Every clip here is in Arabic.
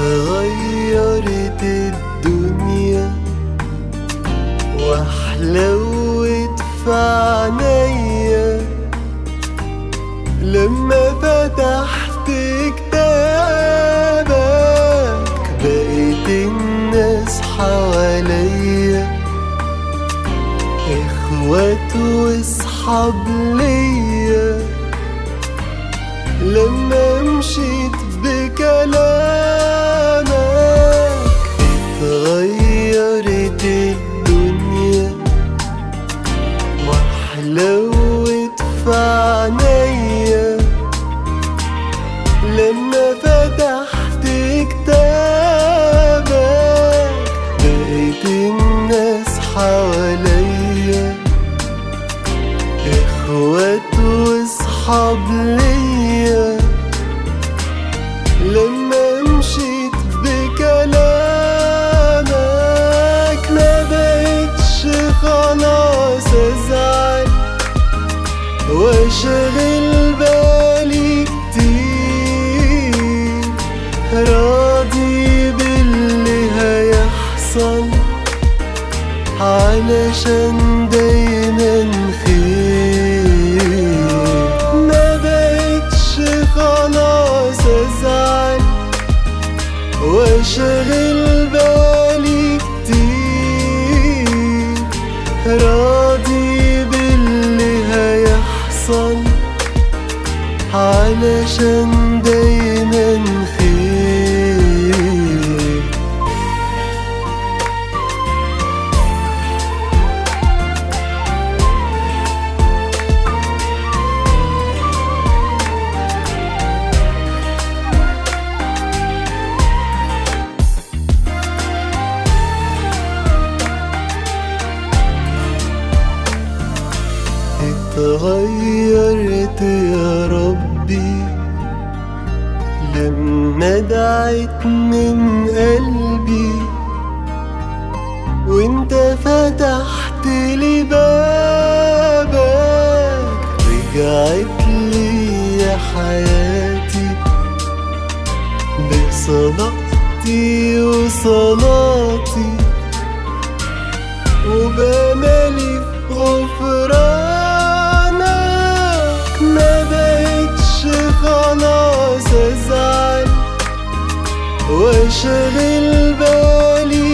اتغيرت الدنيا وحلوت في عينيا لما فتحت كتابك. بقيت الناس حواليا اخوات واصحاب ليا لما مشيت بكلامك. اتغيرت الدنيا وحلوت في عينيا لما فتحت كتابك. بقيت الناس حواليا اخوات واصحاب ليا لما مشيت بكلامك. ما بقتش خلاص ازعل واشغل بالي كتير، راضي باللي هيحصل علشان دايما خير. ما بقتش خلاص ازعل واشغل بالي كتير، راضي باللي هيحصل علشان دايما خير. اتغيرت يا ربي لما دعيت من قلبي وانت فتحت لي بابك. رجعت لي حياتي بصدقتي وصلاتي وبمالي في غفرانك. ما بقتش خلاص ازعل واشغل بالي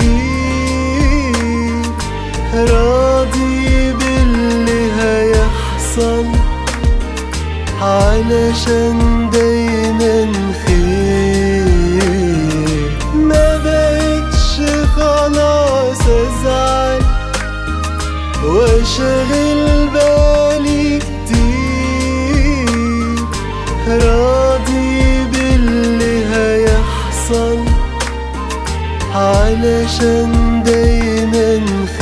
كتير، راضي باللي هيحصل علشان دايما خير. ما بقتش خلاص ازعل واشغل بالي كتير، راضي باللي هيحصل علشان دايما خير.